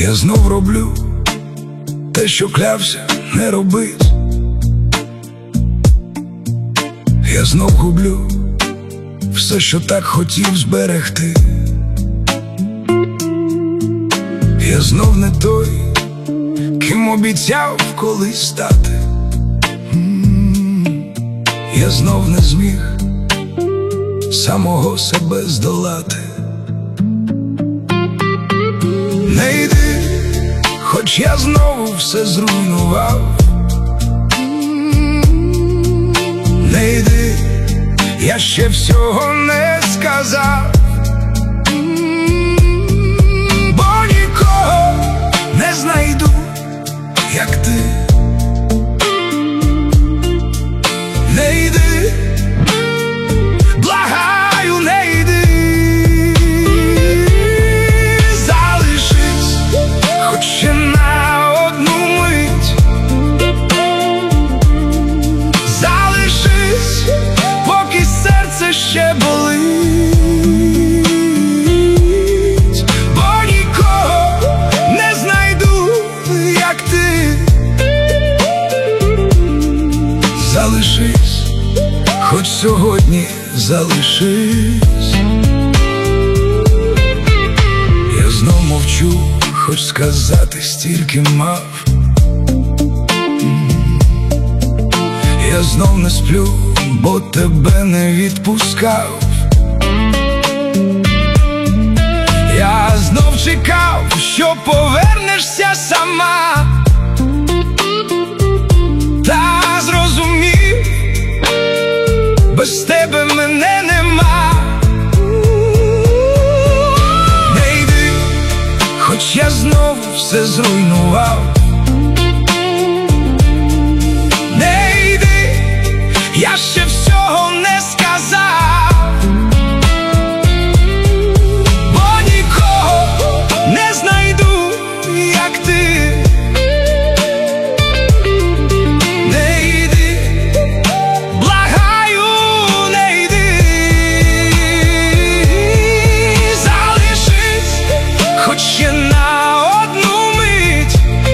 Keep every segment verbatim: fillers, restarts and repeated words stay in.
Я знов роблю те, що клявся не робить. Я знов гублю все, що так хотів зберегти. Я знов не той, ким обіцяв колись стати. Я знов не зміг самого себе здолати. Не йди, хоч я знову все зруйнував. Не йди, я ще всього не сказав. Бо нікого не знайду, як ти. Не йди, благаю, не йди. Залишись, хоч ще на одну мить. Залишись, поки серце ще болить. Бо нікого не знайду, як ти. Залишись, хоч сьогодні залишись. Я знов мовчу, хоч сказати стільки мав. Я знов не сплю, бо тебе не відпускав. Я знов чекав, що повернешся сама. Та зрозумів, без тебе мене нема. Не йди, хоч я знову все зруйнував. Не йди, я ще всього не сказав. Бо нікого не знайду, як ти. Не йди, благаю, не йди. Залишись, хоч ще на одну мить.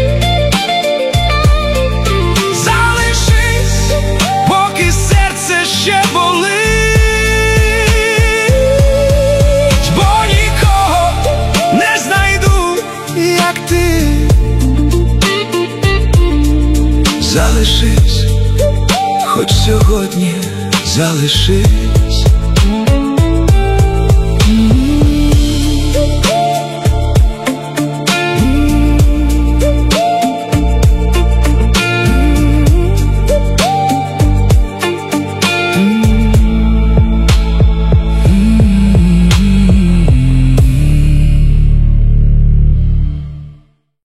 Залишись, поки серце ще болить. Бо нікого не знайду, як ти. Залишись, хоч сьогодні залишись.